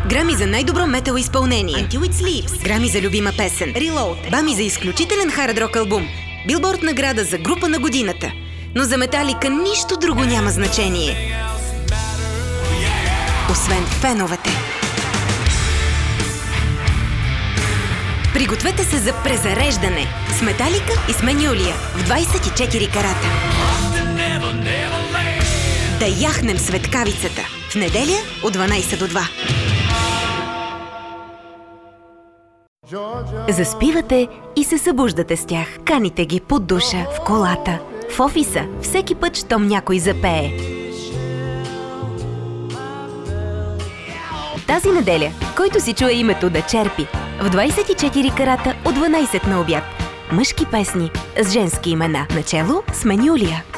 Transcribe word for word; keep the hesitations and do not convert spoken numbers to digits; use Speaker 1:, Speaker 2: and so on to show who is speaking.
Speaker 1: Грами за най-добро метал изпълнение. Until It Sleeps. Грами за любима песен. Reload. Бами за изключителен хард-рок албум. Билборд награда за група на годината. Но за Металика нищо друго няма значение. Освен феновете. Пригответе се за презареждане с Металика и с Менюлия в двайсет и четири карата. Да яхнем светкавицата в неделя от дванайсет до два. Заспивате и се събуждате с тях. Каните ги под душа, в колата, в офиса, всеки път, щом някой запее. Тази неделя, който си чуе името да черпи, в двайсет и четири карата от дванайсет на обяд. Мъжки песни с женски имена, начело с Менюлия.